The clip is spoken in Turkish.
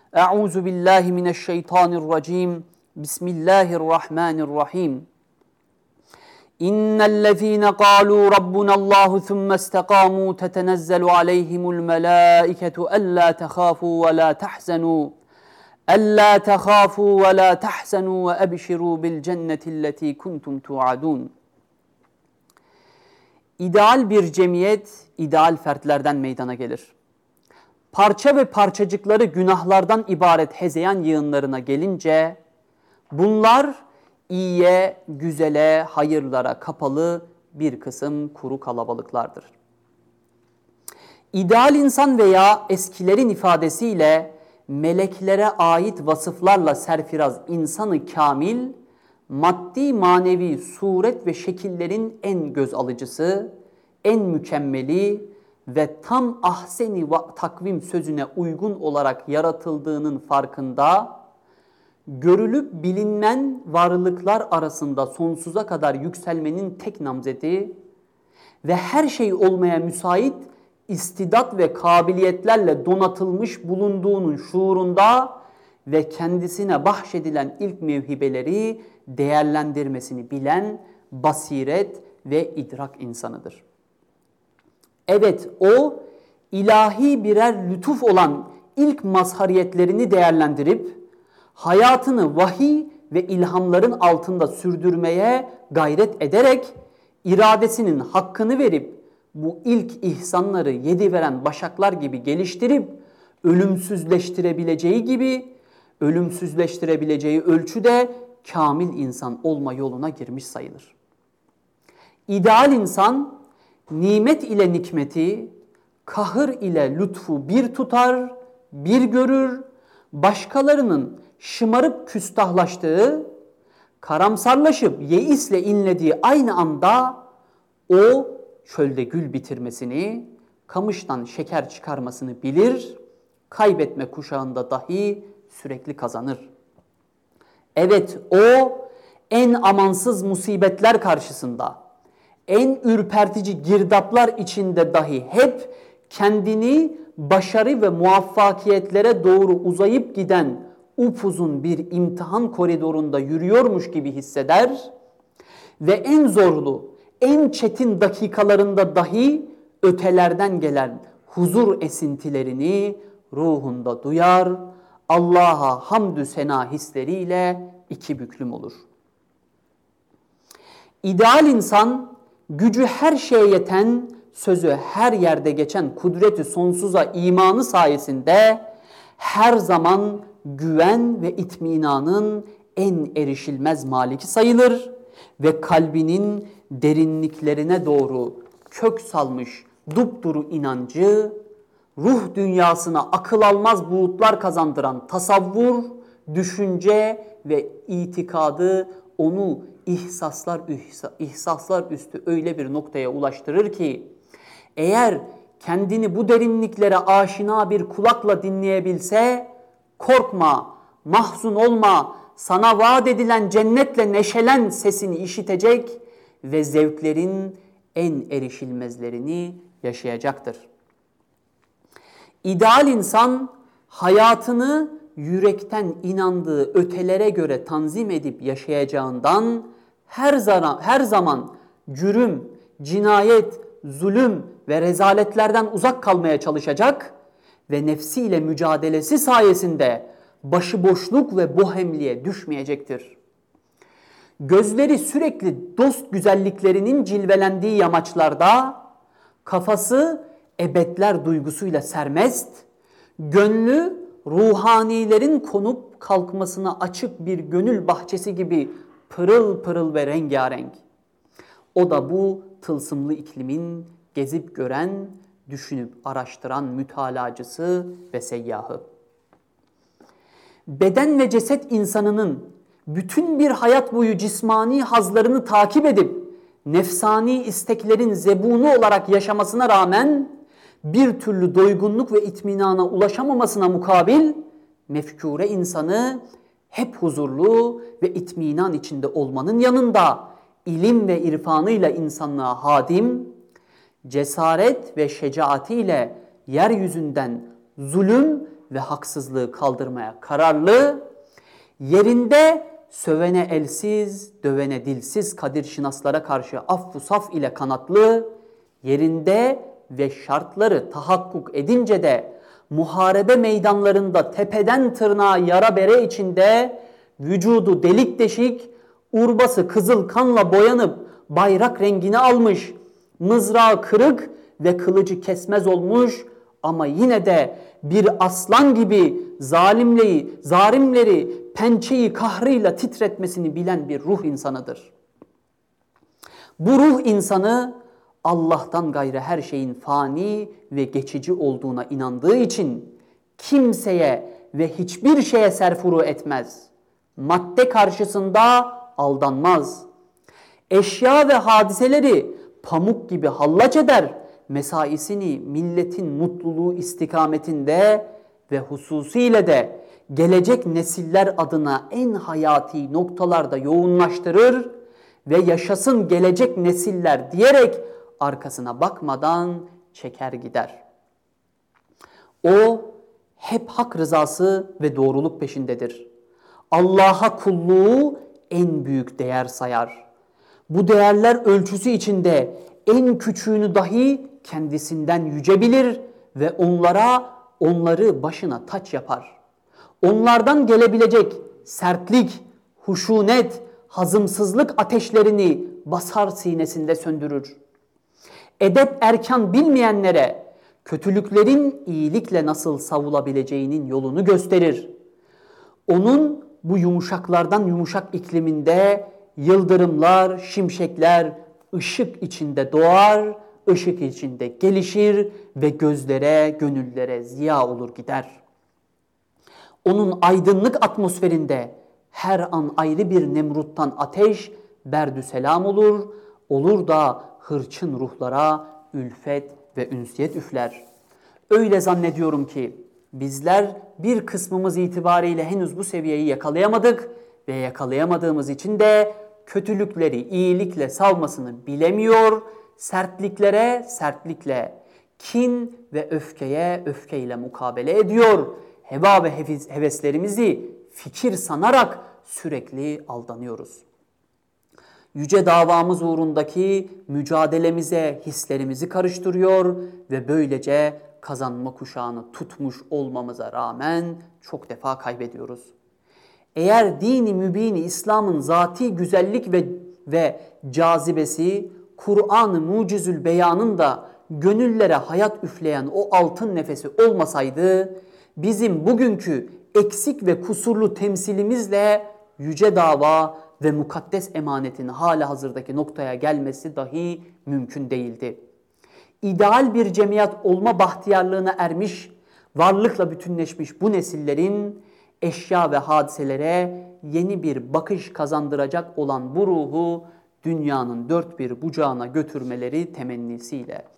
Euzu billahi mineşşeytanirracim. Bismillahirrahmanirrahim. İnnellezîne qâlû rabbunallâhu thumme istekâmû tetenezzelu aleyhimul melâiketu ellâ tehâfû ve lâ tehzenû ellâ tehâfû ve lâ tehzenû ve ebşirû bil cennetillezî kuntum tu'adûn. İdeal bir cemiyet, ideal fertlerden meydana gelir. Parça ve parçacıkları günahlardan ibaret hezeyan yığınlarına gelince, bunlar iyiye, güzele, hayırlara kapalı bir kısım kuru kalabalıklardır. İdeal insan veya eskilerin ifadesiyle meleklere ait vasıflarla serfiraz insanı kamil, maddi manevi suret ve şekillerin en göz alıcısı, en mükemmeli ve tam ahseni takvim sözüne uygun olarak yaratıldığının farkında, görülüp bilinmeyen varlıklar arasında sonsuza kadar yükselmenin tek namzeti ve her şey olmaya müsait istidat ve kabiliyetlerle donatılmış bulunduğunun şuurunda ve kendisine bahşedilen ilk mevhibeleri değerlendirmesini bilen basiret ve idrak insanıdır. Evet, o ilahi birer lütuf olan ilk mazhariyetlerini değerlendirip hayatını vahiy ve ilhamların altında sürdürmeye gayret ederek iradesinin hakkını verip bu ilk ihsanları yediveren başaklar gibi geliştirip ölümsüzleştirebileceği ölçüde kamil insan olma yoluna girmiş sayılır. İdeal insan nimet ile nikmeti, kahır ile lütfu bir tutar, bir görür, başkalarının şımarıp küstahlaştığı, karamsarlaşıp yeisle inlediği aynı anda o çölde gül bitirmesini, kamıştan şeker çıkarmasını bilir, kaybetme kuşağında dahi sürekli kazanır. Evet, o en amansız musibetler karşısında, en ürpertici girdaplar içinde dahi hep kendini başarı ve muvaffakiyetlere doğru uzayıp giden upuzun bir imtihan koridorunda yürüyormuş gibi hisseder ve en zorlu, en çetin dakikalarında dahi ötelerden gelen huzur esintilerini ruhunda duyar, Allah'a hamdü sena hisleriyle iki büklüm olur. İdeal insan, gücü her şeye yeten, sözü her yerde geçen kudreti sonsuza imanı sayesinde her zaman güven ve itminanın en erişilmez maliki sayılır ve kalbinin derinliklerine doğru kök salmış dupduru inancı, ruh dünyasına akıl almaz buğutlar kazandıran tasavvur, düşünce ve itikadı onu ihsaslar üstü öyle bir noktaya ulaştırır ki, eğer kendini bu derinliklere aşina bir kulakla dinleyebilse, korkma, mahzun olma, sana vaat edilen cennetle neşelen sesini işitecek ve zevklerin en erişilmezlerini yaşayacaktır. İdeal insan hayatını yürekten inandığı ötelere göre tanzim edip yaşayacağından her zaman cürüm, cinayet, zulüm ve rezaletlerden uzak kalmaya çalışacak ve nefsiyle mücadelesi sayesinde başıboşluk ve bohemliğe düşmeyecektir. Gözleri sürekli dost güzelliklerinin cilvelendiği yamaçlarda, kafası ebedler duygusuyla sermest, gönlü ruhanilerin konup kalkmasına açık bir gönül bahçesi gibi pırıl pırıl ve rengarenk. O da bu tılsımlı iklimin gezip gören, düşünüp araştıran mütalacısı ve seyyahı. Beden ve ceset insanının bütün bir hayat boyu cismani hazlarını takip edip nefsani isteklerin zebunu olarak yaşamasına rağmen bir türlü doygunluk ve itminana ulaşamamasına mukabil mefkure insanı hep huzurlu ve itminan içinde olmanın yanında ilim ve irfanıyla insanlığa hadim, cesaret ve şecaatiyle yeryüzünden zulüm ve haksızlığı kaldırmaya kararlı, yerinde sövene elsiz, dövene dilsiz kadir şinaslara karşı affu saf ile kanatlı, yerinde ve şartları tahakkuk edince de muharebe meydanlarında tepeden tırnağa yara bere içinde, vücudu delik deşik, urbası kızıl kanla boyanıp bayrak rengini almış, mızrağı kırık ve kılıcı kesmez olmuş ama yine de bir aslan gibi zalimleri pençeyi kahrıyla titretmesini bilen bir ruh insanıdır. Bu ruh insanı Allah'tan gayrı her şeyin fani ve geçici olduğuna inandığı için kimseye ve hiçbir şeye serfuru etmez. Madde karşısında aldanmaz. Eşya ve hadiseleri pamuk gibi hallaç eder. Mesaisini milletin mutluluğu istikametinde ve hususiyle de gelecek nesiller adına en hayati noktalarda yoğunlaştırır ve yaşasın gelecek nesiller diyerek arkasına bakmadan çeker gider. O hep hak rızası ve doğruluk peşindedir. Allah'a kulluğu en büyük değer sayar. Bu değerler ölçüsü içinde en küçüğünü dahi kendisinden yüce bilir ve onları başına taç yapar. Onlardan gelebilecek sertlik, huşunet, hazımsızlık ateşlerini basar sinesinde söndürür. Edep erkan bilmeyenlere kötülüklerin iyilikle nasıl savulabileceğinin yolunu gösterir. Onun bu yumuşaklardan yumuşak ikliminde yıldırımlar, şimşekler ışık içinde doğar, ışık içinde gelişir ve gözlere, gönüllere ziya olur gider. Onun aydınlık atmosferinde her an ayrı bir Nemrut'tan ateş, berdü selam olur da hırçın ruhlara ülfet ve ünsiyet üfler. Öyle zannediyorum ki bizler bir kısmımız itibariyle henüz bu seviyeyi yakalayamadık ve yakalayamadığımız için de kötülükleri iyilikle savmasını bilemiyor, sertliklere sertlikle, kin ve öfkeye öfkeyle mukabele ediyor. Heva ve heveslerimizi fikir sanarak sürekli aldanıyoruz. Yüce davamız uğrundaki mücadelemize hislerimizi karıştırıyor ve böylece kazanma kuşağını tutmuş olmamıza rağmen çok defa kaybediyoruz. Eğer dini mübini İslam'ın zati güzellik ve cazibesi, Kur'an-ı Mucizül Beyan'ın da gönüllere hayat üfleyen o altın nefesi olmasaydı, bizim bugünkü eksik ve kusurlu temsilimizle yüce dava ve mukaddes emanetin halihazırdaki noktaya gelmesi dahi mümkün değildi. İdeal bir cemiyet olma bahtiyarlığına ermiş, varlıkla bütünleşmiş bu nesillerin eşya ve hadiselere yeni bir bakış kazandıracak olan bu ruhu dünyanın dört bir bucağına götürmeleri temennisiyle.